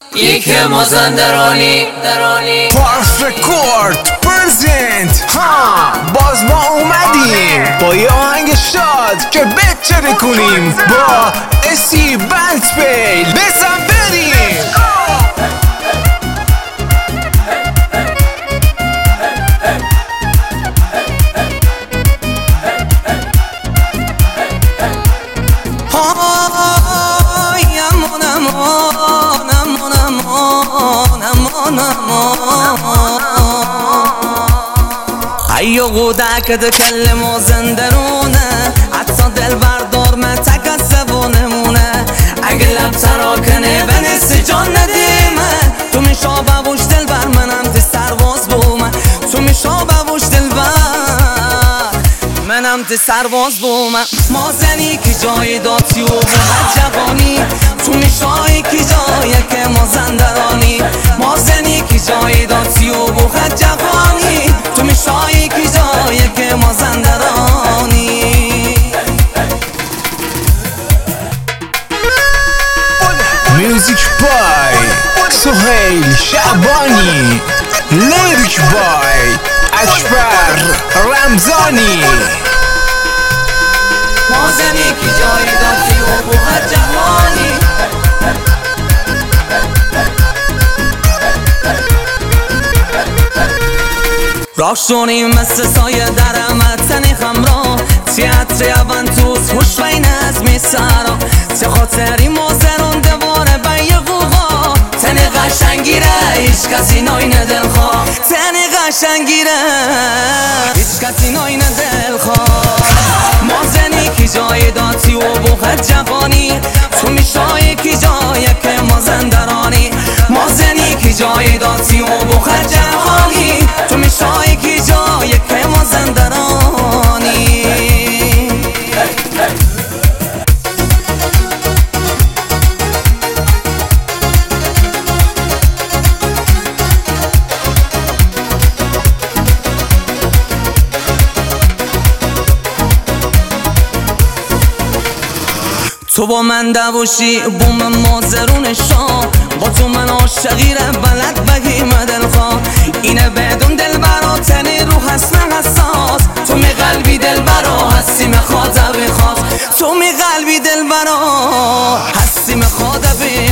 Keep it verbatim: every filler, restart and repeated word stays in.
یک مازندرانی درانی پارس رکورد پرزنت ها باز ما اومدیم با یه آهنگ شاد که بچره کنیم با اسی بنتپیل بزن بریم. ايو قودك تكلم وزندرونه حتى دل بردار ما تكسبونمونه اقلب تراكنه بنس جان نديمه تو میشابه بوش دل بر منم تی سرواز بومه تو میشابه بوش دل بر منم تی سرواز بومه ما زنی که جای داتی و بود جوانی تو میشایی که جایی که ما زندرانی ما زنی که جای داتی و بود جوانی تو میشایی که جایی که ما زندرانی میوزیک بای سهیل شعبانی، لیریک بای اکبر رمضانی. ما زنی که جای داتی و بود جوانی راکشونیم مثل سایه در متنی خمرا تیاتر اونتوس خوش بین از میسارا چه خاطری مازرون دواره بی قوقا تنی قشنگیره هیچ کسی ناینه دلخواه تنی قشنگیره هیچ کسی ناینه دلخواه ما زنی که جای داتی و بوخت جوانی تو میشایی که جایی که ما زندرانی ما زنی که جای داتی و بوخت جوانی تو میشایی که جایی که ما زندرانی تو با من دوشی بوم مازرون شام با تو من عاشقیره بلد بگیم دلخواه اینه بدون دل برا تنی رو حسن حساس تو می قلبی دل برا هستی مخواد بخواست تو می قلبی دل برا هستی مخواد بخواست